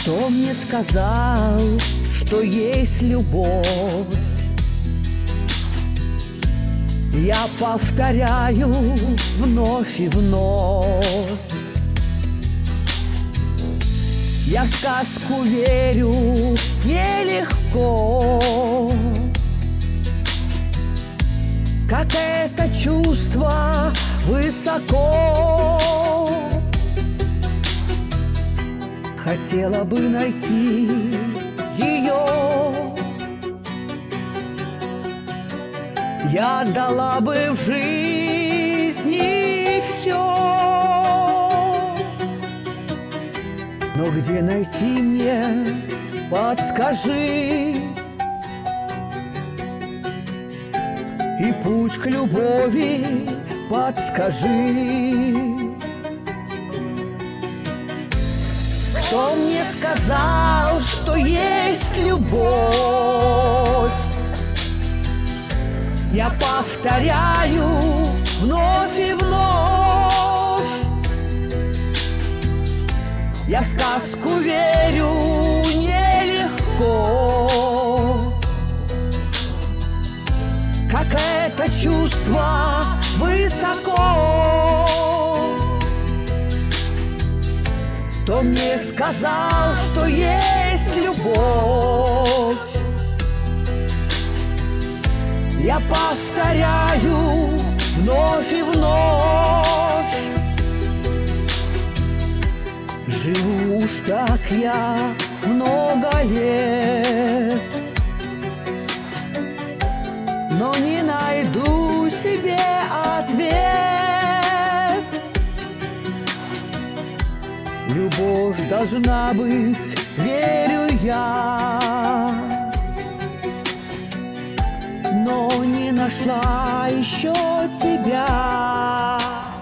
Кто мне сказал, что есть любовь? Я повторяю вновь и вновь. Я в сказку верю нелегко, как это чувство высоко. Хотела бы найти ее, я отдала бы в жизни все. Но где найти мне, подскажи, и путь к любови подскажи. Кто мне сказал, что есть любовь? Я повторяю вновь и вновь. Я в сказку верю нелегко, как это чувство высоко. Кто мне сказал, что есть любовь? Я повторяю вновь и вновь. Живу уж так я много лет, но не найду себе ответ. Любовь должна быть, верю я, но не нашла еще тебя.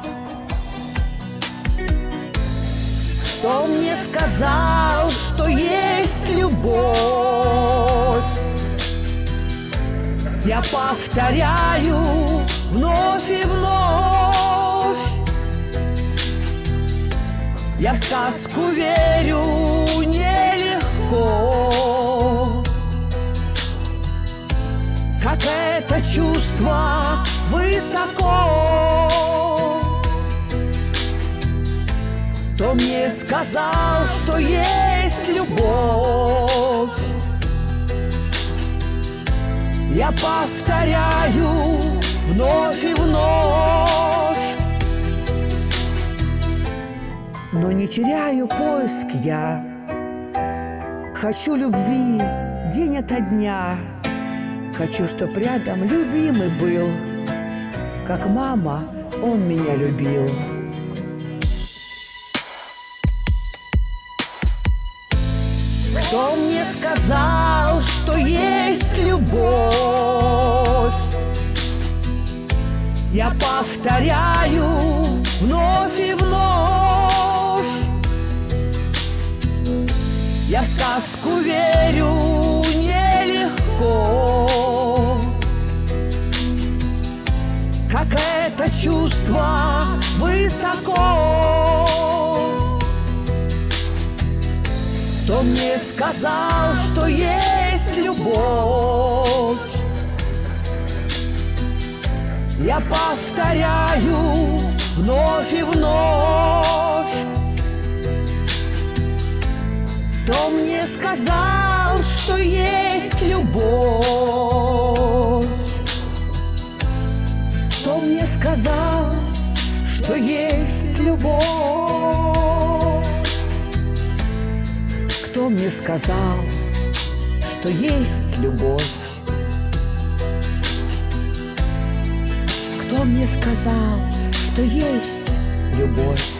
Кто мне сказал, что есть любовь? Я повторяю вновь и вновь. Я в сказку верю нелегко, как это чувство высоко. Кто мне сказал, что есть любовь? Я повторяю вновь и вновь. Но не теряю поиск я. Хочу любви день ото дня. Хочу, чтоб рядом любимый был, как мама он меня любил. Кто мне сказал, что есть любовь? Я повторяю вновь и вновь. Я в сказку верю нелегко, как это чувство высоко. Кто мне сказал, что есть любовь? Я повторяю вновь и вновь. Кто мне сказал, что есть любовь? Кто мне сказал, что есть любовь? Кто мне сказал, что есть любовь? Кто мне сказал, что есть любовь?